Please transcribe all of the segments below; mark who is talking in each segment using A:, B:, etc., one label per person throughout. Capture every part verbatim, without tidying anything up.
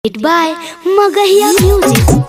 A: Made by Magahiya Music.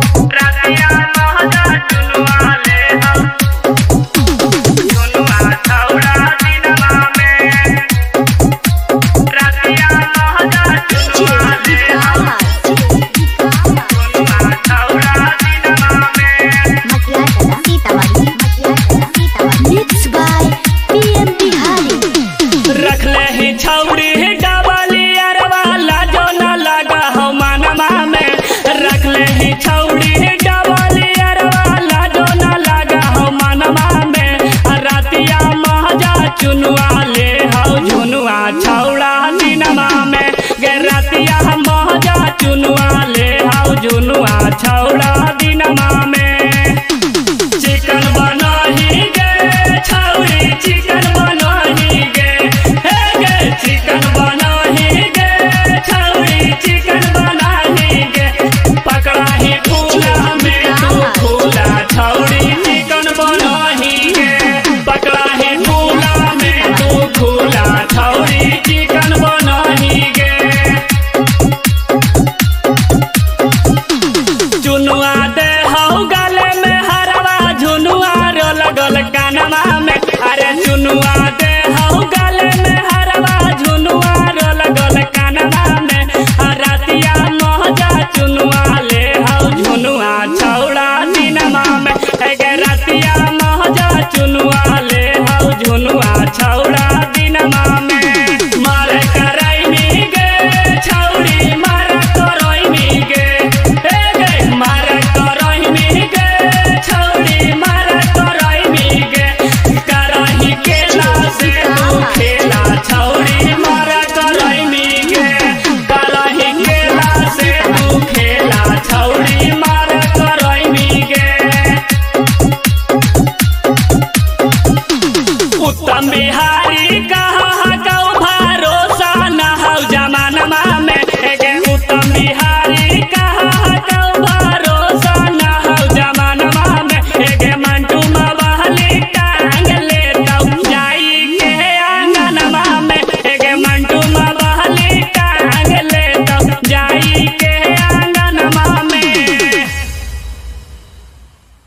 A: Mixed by P M Bihari.
B: रख ले ही छौड़ी डबली अरवाला जो न लगा हो मनवा में। रख ले ही छौड़ी डबली अरवाला जो न लगा हो मनवा में। रातिया महजा चुनुआ ले हो झुनुआ छौड़ा दिनमा में। गे रातिया महजा चुनुआ ले हो झुनुआ छौड़ा दिनमा में। चिकन बनाही गे छौड़ी चिकन बनाही गे हे गे चिकन बनाही गे छौड़ी चिकन बनाही गे। पकड़ा ही फूला में तू फूला छौड़ी चिकन बनाही गे। पकड़ा ही फूला में तू फूला छौड़ी चिकन बनाही गे। चुनुआ दे हो गले में हरवा झुनुआ रो लगल कानमा में। अरे चुनुआ दे हो गले में हरवा झुनुआ रो लगल कानमा में। रातिया महजा चुनुआ ले हो झुनुआ छौड़ा दिनमा में। गे रातिया महजा चुनुआ ले हो झुनुआ छौड़ा दिनमा में। मारे करैमी गे छौड़ी मारे करैमी गे हे गे मारे करैमी गे छौड़ी मारे करैमी गे। करही केला से तू खेला छौड़ी मारे करैमी गे। करही केला से तू खेला छौड़ी मारे करैमी गे। उत्तम बिहार